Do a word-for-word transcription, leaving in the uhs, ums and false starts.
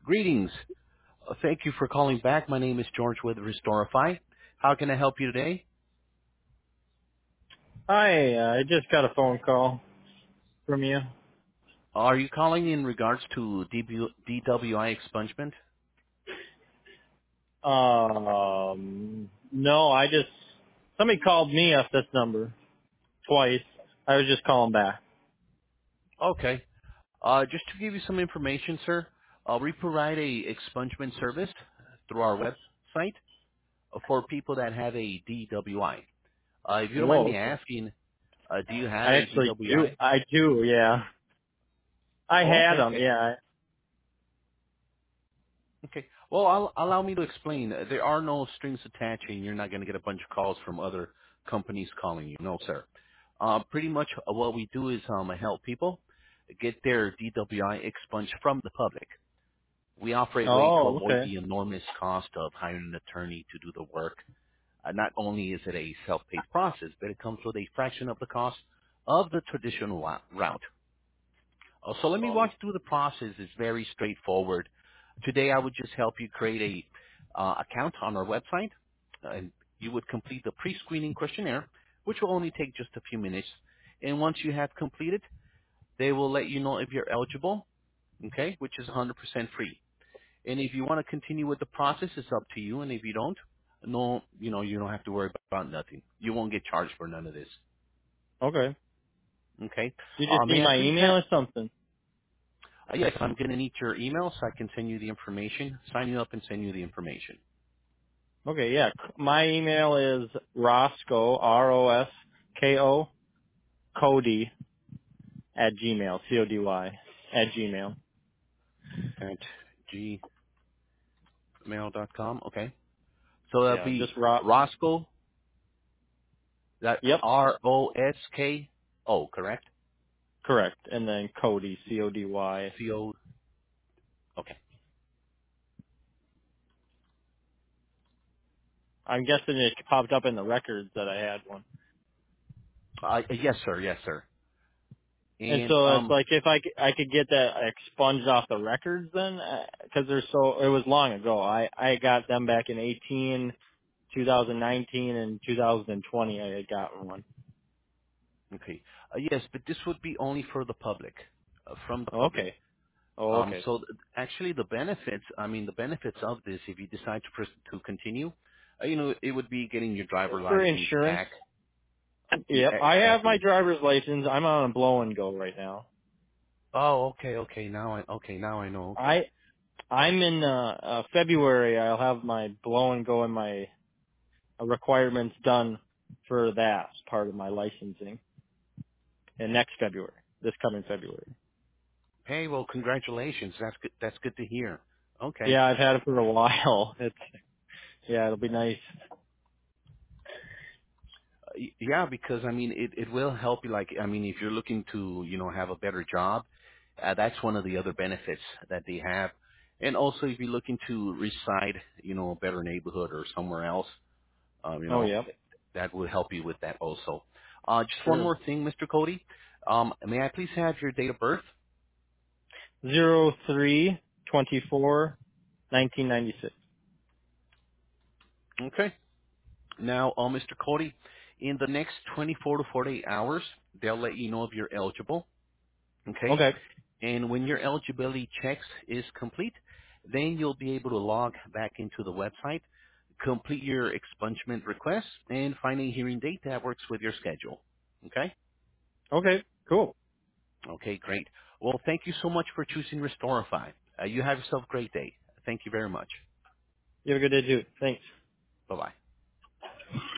Greetings. Uh, Thank you for calling back. My name is George with Restorify. How can I help you today? Hi, uh, I just got a phone call from you. Are you calling in regards to D B D W I expungement? Um, no, I just somebody called me off this number twice. I was just calling back. Okay. Uh, just to give you some information, sir, uh, we provide a expungement service through our website uh, for people that have a D W I. Uh, if you don't mind Whoa, me okay. asking, uh, do you have I a actually do. D W I? I do. Yeah, I Oh, had okay, them. okay. Yeah. Okay. Well, I'll, allow me to explain. Uh, There are no strings attached, and you're not going to get a bunch of calls from other companies calling you. No, sir. Uh, pretty much uh, what we do is um, help people get their D W I expunged from the public. We offer a way to Oh, avoid okay. the enormous cost of hiring an attorney to do the work. Uh, not only is it a self-paced process, but it comes with a fraction of the cost of the traditional wa- route. Uh, so let me Oh, walk you through the process. It's very straightforward. Today, I would just help you create a uh, account on our website, and you would complete the pre-screening questionnaire, which will only take just a few minutes. And once you have completed, they will let you know if you're eligible, okay, which is one hundred percent free. And if you want to continue with the process, it's up to you. And if you don't, no, you know, you don't have to worry about nothing. You won't get charged for none of this, okay. okay? You Uh, just need may I my please have? email or something? Uh, yes, I'm going to need your email so I can send you the information, sign you up and send you the information. Okay, yeah. C- My email is Roscoe R O S K O Cody at Gmail C O D Y at Gmail. At gmail dot com. Okay. So that'll Yeah, be just Ro. Roscoe, that's Yep. R O S K O, correct? Correct. And then Cody, C O D Y. C O, okay. I'm guessing it popped up in the records that I had one. Uh, yes, sir, yes, sir. And And, so it's um, like if I, c- I could get that expunged off the records then, because they're so, it was long ago. I, I got them back in eighteen, two thousand nineteen, and two thousand twenty I had gotten one. okay. Uh, yes, but this would be only for the public, uh, from the public. Okay. Oh, Um, okay. so th- actually the benefits, I mean, the benefits of this, if you decide to, pers- to continue, uh, you know, it would be getting your driver For license insurance, back. Yeah, yep. I have my exactly. driver's license. I'm on a blow and go right now. Oh, okay, okay. Now I okay, now I know. Okay, I I'm in uh, uh February. I'll have my blow and go and my uh, requirements done for that part of my licensing in next February, this coming February. hey, well, congratulations. That's good. That's good to hear. Okay, Yeah, I've had it for a while. It's yeah, it'll be nice. uh, y- yeah, because I mean, it it will help you. Like, I mean, if you're looking to, you know, have a better job, uh, that's one of the other benefits that they have. And also, if you're looking to reside, you know, a better neighborhood or somewhere else, um, you Oh know, yeah, that will help you with that also. Uh, just one sure. more thing, Mister Cody. Um, may I please have your date of birth? Zero three twenty four nineteen ninety six. Okay. Now, uh, Mister Cody, in the next twenty-four to forty-eight hours, they'll let you know if you're eligible. Okay. Okay. And when your eligibility checks is complete, then you'll be able to log back into the website, complete your expungement request, and find a hearing date that works with your schedule. Okay. Okay. Cool. Okay, great. Well, thank you so much for choosing Restorify. Uh, you have yourself a great day. Thank you very much. You have a good day too. Thanks. Bye-bye.